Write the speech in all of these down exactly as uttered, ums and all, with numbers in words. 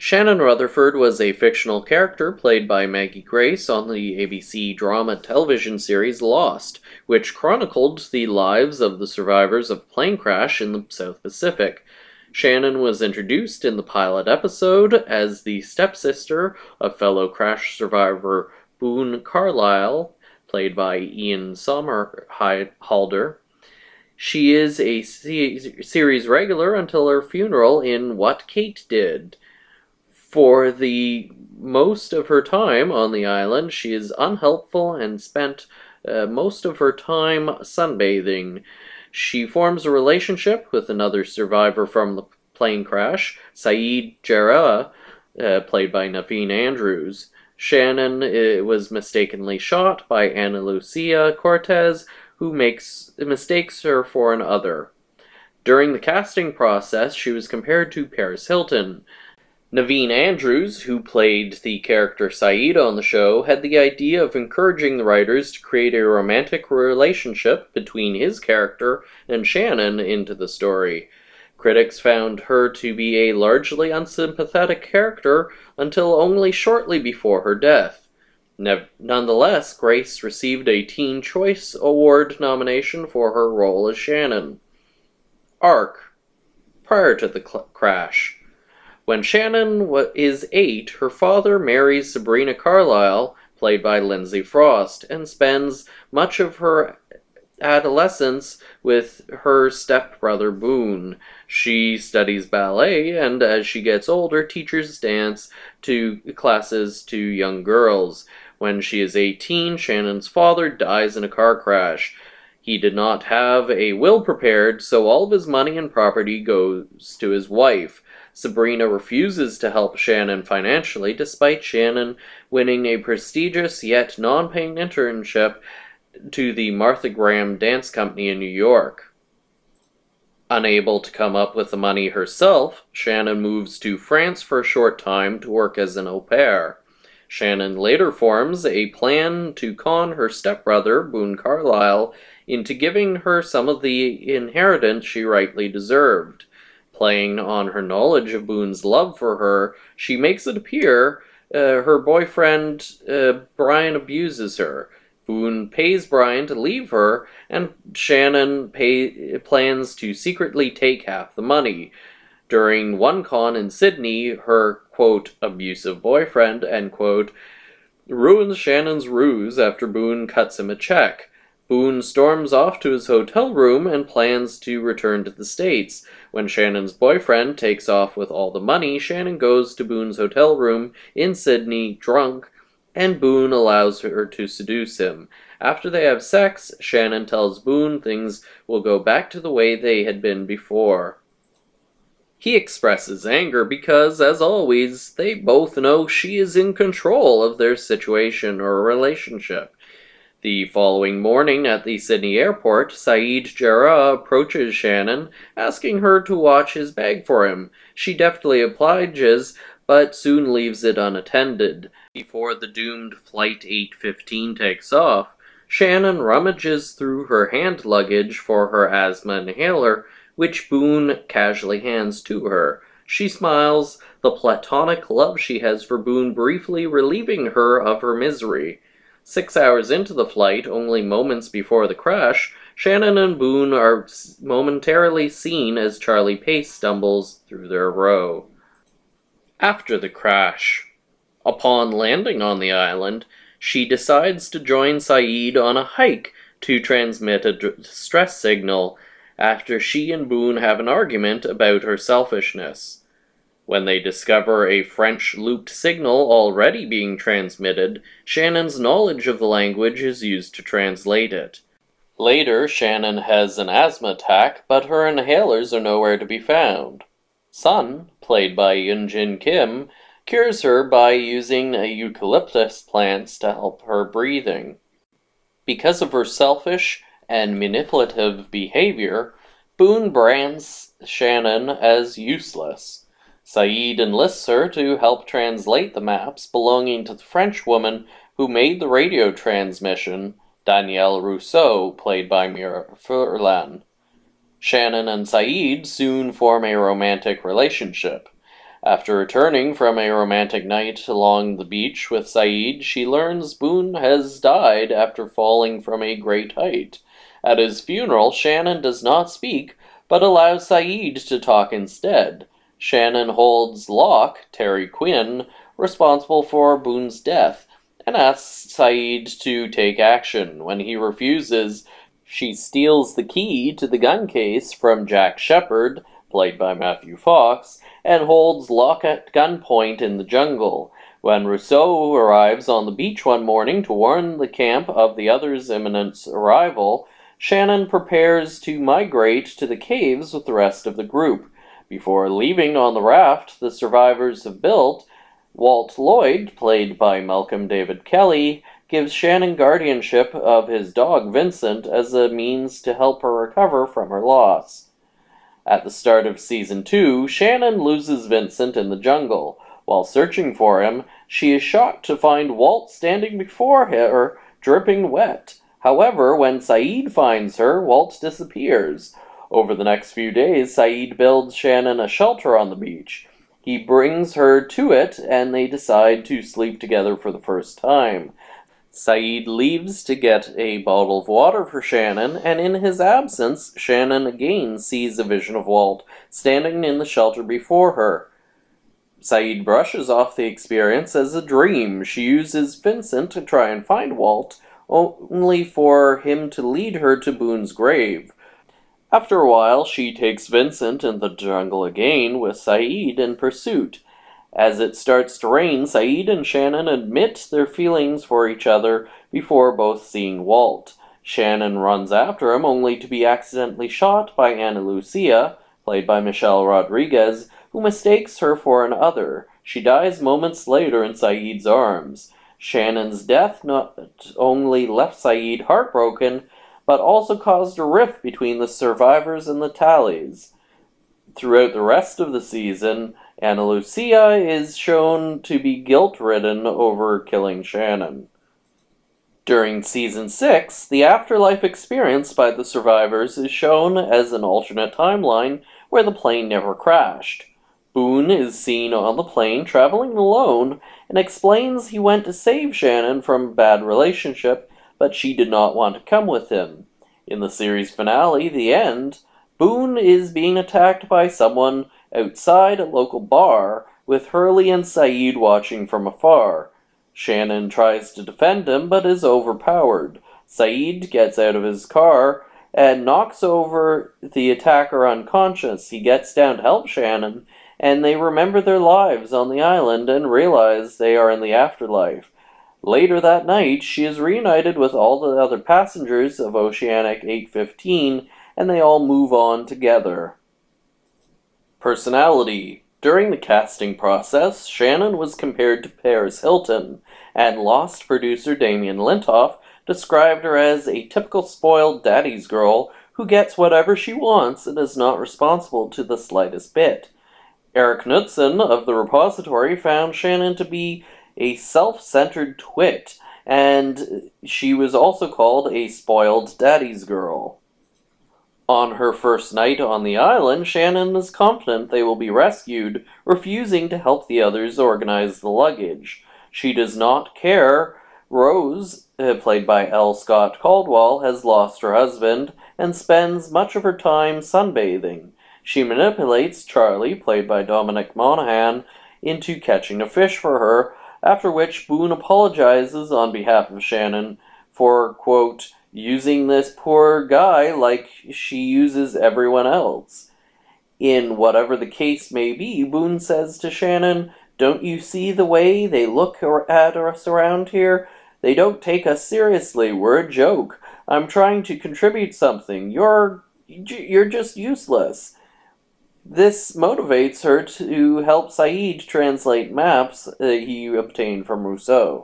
Shannon Rutherford was a fictional character played by Maggie Grace on the A B C drama television series Lost, which chronicled the lives of the survivors of a plane crash in the South Pacific. Shannon was introduced in the pilot episode as the stepsister of fellow crash survivor Boone Carlyle, played by Ian Somerhalder. She is a series regular until her funeral in What Kate Did. For the most of her time on the island, she is unhelpful and spent uh, most of her time sunbathing. She forms a relationship with another survivor from the plane crash, Saeed Jarrah, uh, played by Naveen Andrews. Shannon uh, was mistakenly shot by Ana Lucia Cortez, who makes mistakes her for an other. During the casting process, she was compared to Paris Hilton. Naveen Andrews, who played the character Saeed on the show, had the idea of encouraging the writers to create a romantic relationship between his character and Shannon into the story. Critics found her to be a largely unsympathetic character until only shortly before her death. Nonetheless, Grace received a Teen Choice Award nomination for her role as Shannon. Arc. Prior to the cl- crash. When Shannon is eight, her father marries Sabrina Carlyle, played by Lindsay Frost, and spends much of her adolescence with her stepbrother Boone. She studies ballet, and as she gets older, teaches dance to classes to young girls. When she is eighteen, Shannon's father dies in a car crash. He did not have a will prepared, so all of his money and property goes to his wife. Sabrina refuses to help Shannon financially, despite Shannon winning a prestigious yet non-paying internship to the Martha Graham Dance Company in New York. Unable to come up with the money herself, Shannon moves to France for a short time to work as an au pair. Shannon later forms a plan to con her stepbrother, Boone Carlyle, into giving her some of the inheritance she rightly deserved. Playing on her knowledge of Boone's love for her, she makes it appear uh, her boyfriend uh, Brian abuses her. Boone pays Brian to leave her, and Shannon pay, plans to secretly take half the money. During one con in Sydney, her, quote, abusive boyfriend, end quote, ruins Shannon's ruse after Boone cuts him a check. Boone storms off to his hotel room and plans to return to the States. When Shannon's boyfriend takes off with all the money, Shannon goes to Boone's hotel room in Sydney, drunk, and Boone allows her to seduce him. After they have sex, Shannon tells Boone things will go back to the way they had been before. He expresses anger because, as always, they both know she is in control of their situation or relationship. The following morning at the Sydney airport, Saeed Jarrah approaches Shannon, asking her to watch his bag for him. She deftly obliges, but soon leaves it unattended. Before the doomed Flight eight fifteen takes off, Shannon rummages through her hand luggage for her asthma inhaler, which Boone casually hands to her. She smiles, the platonic love she has for Boone briefly relieving her of her misery. Six hours into the flight, only moments before the crash, Shannon and Boone are momentarily seen as Charlie Pace stumbles through their row. After the crash. Upon landing on the island, she decides to join Saeed on a hike to transmit a distress signal after she and Boone have an argument about her selfishness. When they discover a French looped signal already being transmitted, Shannon's knowledge of the language is used to translate it. Later, Shannon has an asthma attack, but her inhalers are nowhere to be found. Sun, played by Yoon-Jin Kim, cures her by using eucalyptus plants to help her breathing. Because of her selfish and manipulative behavior, Boone brands Shannon as useless. Saeed enlists her to help translate the maps belonging to the French woman who made the radio transmission, Danielle Rousseau, played by Mira Furlan. Shannon and Saeed soon form a romantic relationship. After returning from a romantic night along the beach with Saeed, she learns Boone has died after falling from a great height. At his funeral, Shannon does not speak, but allows Saeed to talk instead. Shannon holds Locke, Terry Quinn, responsible for Boone's death, and asks Saeed to take action. When he refuses, she steals the key to the gun case from Jack Shepherd, played by Matthew Fox, and holds Locke at gunpoint in the jungle. When Rousseau arrives on the beach one morning to warn the camp of the other's imminent arrival, Shannon prepares to migrate to the caves with the rest of the group. Before leaving on the raft the survivors have built, Walt Lloyd, played by Malcolm David Kelly, gives Shannon guardianship of his dog Vincent as a means to help her recover from her loss. At the start of Season two, Shannon loses Vincent in the jungle. While searching for him, she is shocked to find Walt standing before her, dripping wet. However, when Saeed finds her, Walt disappears. Over the next few days, Saeed builds Shannon a shelter on the beach. He brings her to it, and they decide to sleep together for the first time. Saeed leaves to get a bottle of water for Shannon, and in his absence, Shannon again sees a vision of Walt standing in the shelter before her. Saeed brushes off the experience as a dream. She uses Vincent to try and find Walt, only for him to lead her to Boone's grave. After a while, she takes Vincent in the jungle again, with Saeed in pursuit. As it starts to rain, Saeed and Shannon admit their feelings for each other before both seeing Walt. Shannon runs after him, only to be accidentally shot by Ana Lucia, played by Michelle Rodriguez, who mistakes her for an other. She dies moments later in Saeed's arms. Shannon's death not only left Saeed heartbroken, but also caused a rift between the survivors and the tallies. Throughout the rest of the season, Ana Lucia is shown to be guilt-ridden over killing Shannon. During Season six, the afterlife experienced by the survivors is shown as an alternate timeline where the plane never crashed. Boone is seen on the plane traveling alone and explains he went to save Shannon from a bad relationship, but she did not want to come with him. In the series finale, The End, Boone is being attacked by someone outside a local bar, with Hurley and Saeed watching from afar. Shannon tries to defend him, but is overpowered. Saeed gets out of his car and knocks over the attacker unconscious. He gets down to help Shannon, and they remember their lives on the island and realize they are in the afterlife. Later that night, she is reunited with all the other passengers of Oceanic eight fifteen, and they all move on together. Personality. During the casting process, Shannon was compared to Paris Hilton, and Lost producer Damien Lintoff described her as a typical spoiled daddy's girl who gets whatever she wants and is not responsible to the slightest bit. Eric Knudsen of The Repository found Shannon to be a self-centered twit, and she was also called a spoiled daddy's girl. On her first night on the island, Shannon is confident they will be rescued, refusing to help the others organize the luggage. She does not care. Rose, uh, played by L. Scott Caldwell, has lost her husband and spends much of her time sunbathing. She manipulates Charlie, played by Dominic Monaghan, into catching a fish for her, after which Boone apologizes on behalf of Shannon for, quote, using this poor guy like she uses everyone else. In whatever the case may be, Boone says to Shannon, "Don't you see the way they look at us around here? They don't take us seriously. We're a joke. I'm trying to contribute something. You're, you're just useless." This motivates her to help Saeed translate maps uh, he obtained from Rousseau.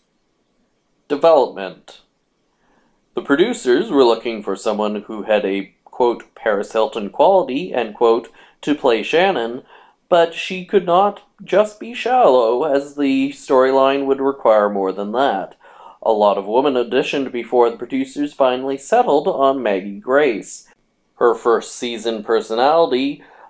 Development. The producers were looking for someone who had a, quote, Paris Hilton quality, end quote, to play Shannon, but she could not just be shallow, as the storyline would require more than that. A lot of women auditioned before the producers finally settled on Maggie Grace. Her first season personality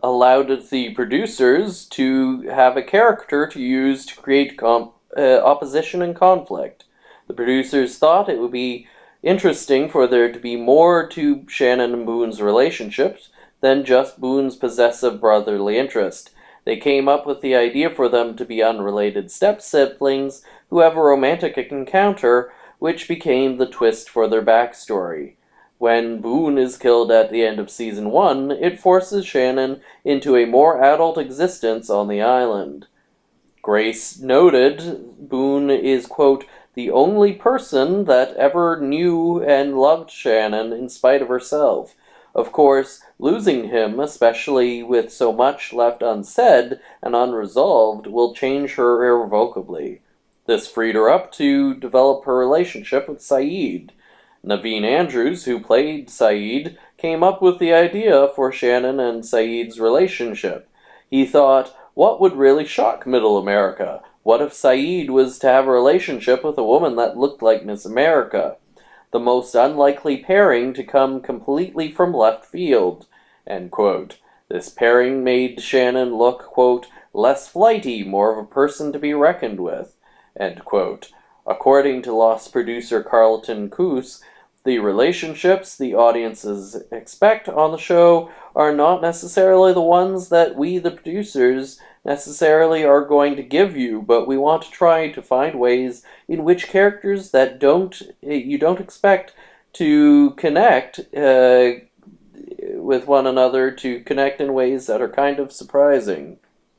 allowed the producers to have a character to use to create comp- uh, opposition and conflict. The producers thought it would be interesting for there to be more to Shannon and Boone's relationships than just Boone's possessive brotherly interest. They came up with the idea for them to be unrelated step-siblings who have a romantic encounter, which became the twist for their backstory. When Boone is killed at the end of Season one, it forces Shannon into a more adult existence on the island. Grace noted Boone is, quote, the only person that ever knew and loved Shannon in spite of herself. Of course, losing him, especially with so much left unsaid and unresolved, will change her irrevocably. This freed her up to develop her relationship with Sayid. Naveen Andrews, who played Sayid, came up with the idea for Shannon and Sayid's relationship. He thought, what would really shock Middle America? What if Sayid was to have a relationship with a woman that looked like Miss America? The most unlikely pairing to come completely from left field, end quote. This pairing made Shannon look, quote, less flighty, more of a person to be reckoned with, end quote. According to Lost producer Carlton Cuse, the relationships the audiences expect on the show are not necessarily the ones that we, the producers, necessarily are going to give you, but we want to try to find ways in which characters that don't you don't expect to connect uh, with one another to connect in ways that are kind of surprising.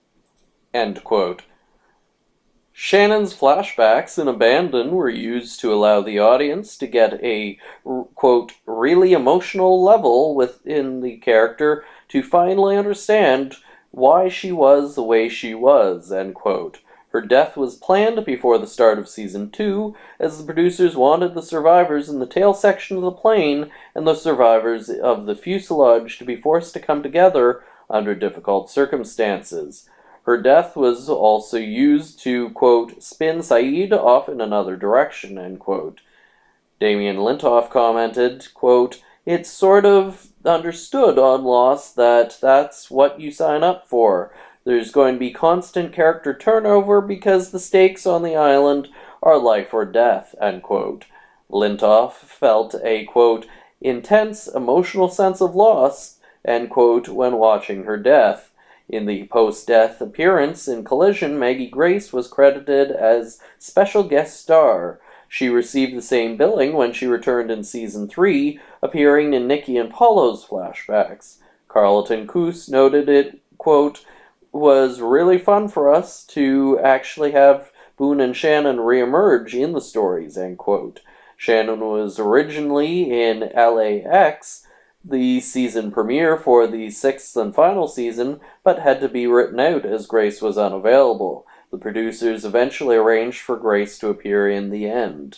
End quote. Shannon's flashbacks in Abandon were used to allow the audience to get a, quote, really emotional level within the character to finally understand why she was the way she was, end quote. Her death was planned before the start of Season two, as the producers wanted the survivors in the tail section of the plane and the survivors of the fuselage to be forced to come together under difficult circumstances. Her death was also used to, quote, spin Sayid off in another direction, end quote. Damien Lintoff commented, quote, it's sort of understood on Lost that that's what you sign up for. There's going to be constant character turnover because the stakes on the island are life or death, end quote. Lintoff felt a, quote, intense emotional sense of loss, end quote, when watching her death. In the post-death appearance in Collision, Maggie Grace was credited as special guest star. She received the same billing when she returned in Season three, appearing in Nikki and Paulo's flashbacks. Carlton Cuse noted it, quote, was really fun for us to actually have Boone and Shannon reemerge in the stories, end quote. Shannon was originally in L A X, the season premiere for the sixth and final season, but had to be written out as Grace was unavailable. The producers eventually arranged for Grace to appear in the end.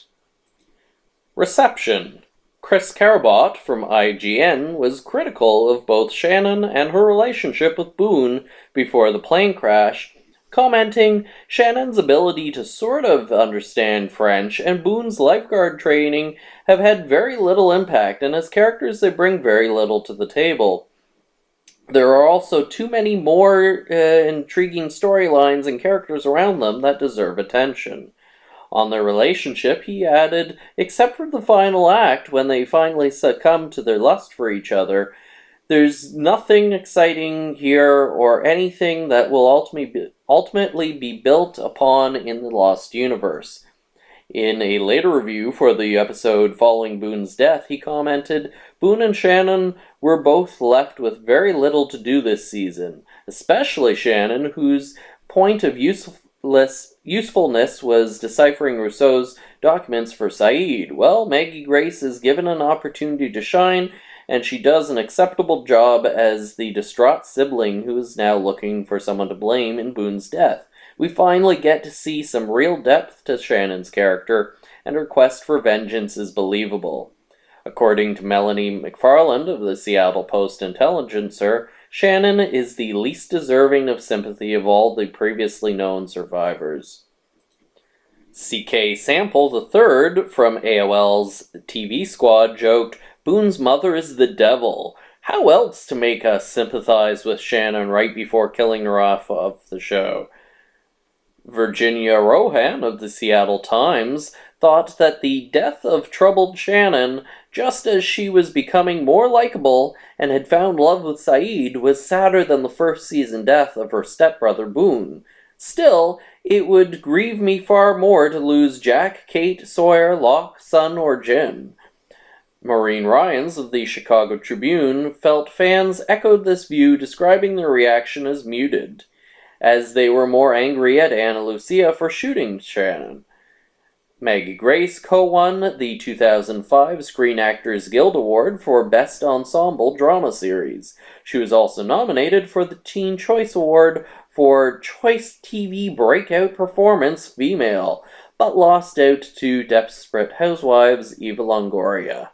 Reception. Chris Carbot from I G N was critical of both Shannon and her relationship with Boone before the plane crash, commenting, Shannon's ability to sort of understand French and Boone's lifeguard training have had very little impact, and as characters they bring very little to the table. There are also too many more uh, intriguing storylines and characters around them that deserve attention. On their relationship, he added, except for the final act, when they finally succumb to their lust for each other, there's nothing exciting here or anything that will ultimately be, ultimately be built upon in the Lost universe. In a later review for the episode following Boone's death, he commented, Boone and Shannon were both left with very little to do this season, especially Shannon, whose point of useless, usefulness was deciphering Rousseau's documents for Sayid. Well, Maggie Grace is given an opportunity to shine, and she does an acceptable job as the distraught sibling who is now looking for someone to blame in Boone's death. We finally get to see some real depth to Shannon's character, and her quest for vengeance is believable. According to Melanie McFarland of the Seattle Post-Intelligencer, Shannon is the least deserving of sympathy of all the previously known survivors. C K Sample the third from A O L's T V Squad joked, Boone's mother is the devil. How else to make us sympathize with Shannon right before killing her off of the show? Virginia Rohan of the Seattle Times thought that the death of troubled Shannon, just as she was becoming more likable and had found love with Sayid, was sadder than the first season death of her stepbrother Boone. Still, it would grieve me far more to lose Jack, Kate, Sawyer, Locke, Sun, or Jin. Maureen Ryans of the Chicago Tribune felt fans echoed this view, describing their reaction as muted, as they were more angry at Ana Lucia for shooting Shannon. Maggie Grace co-won the two thousand five Screen Actors Guild Award for Best Ensemble Drama Series. She was also nominated for the Teen Choice Award for Choice T V Breakout Performance Female, but lost out to Desperate Housewives' Eva Longoria.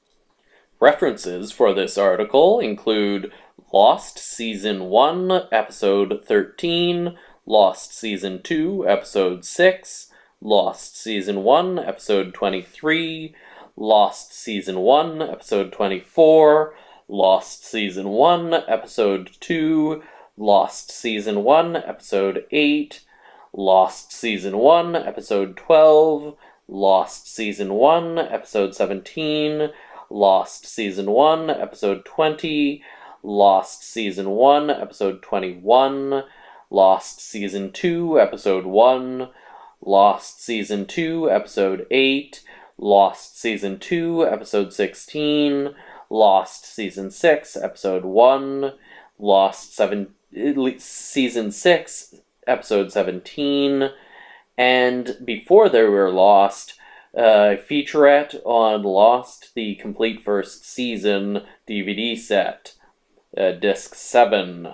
References for this article include Lost Season one, Episode thirteen, Lost Season two, Episode six, Lost Season one, Episode twenty-three, Lost Season one, Episode twenty-four, Lost Season one, Episode two, Lost Season one, Episode eight, Lost Season one, Episode twelve, Lost Season one, Episode seventeen, Lost Season one, Episode twenty, Lost Season one, Episode twenty-one, Lost Season two, Episode one, Lost Season two, Episode eight, Lost Season two, Episode sixteen, Lost Season six, Episode one, Lost seven, Season six, Episode seventeen, and before they were Lost, a featurette on Lost, the complete first season D V D set, uh, Disc seven.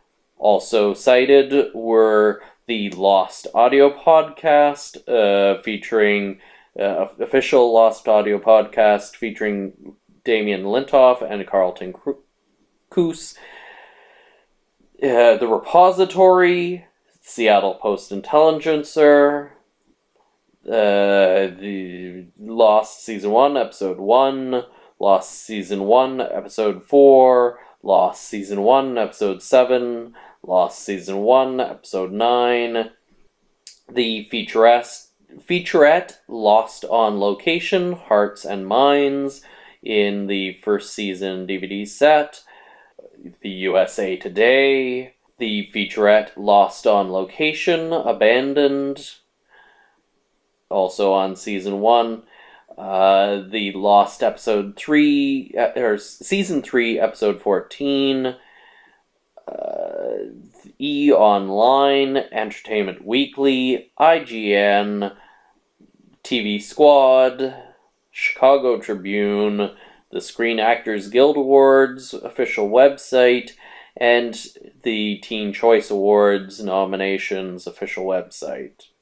Also cited were the Lost audio podcast, uh, featuring uh, official Lost audio podcast featuring Damien Lintoff and Carlton Coos, uh, The Repository, Seattle Post-Intelligencer, uh, the Lost Season one, Episode one, Lost Season one, Episode four, Lost Season one, Episode seven, Lost Season one, Episode nine, the featurette, featurette Lost on Location, Hearts and Minds, in the first season D V D set, the U S A Today, the featurette Lost on Location, Abandoned, also on Season one, uh, the Lost Episode three, or Season three, Episode fourteen, uh, E! Online, Entertainment Weekly, I G N, T V Squad, Chicago Tribune, the Screen Actors Guild Awards official website, and the Teen Choice Awards nominations official website.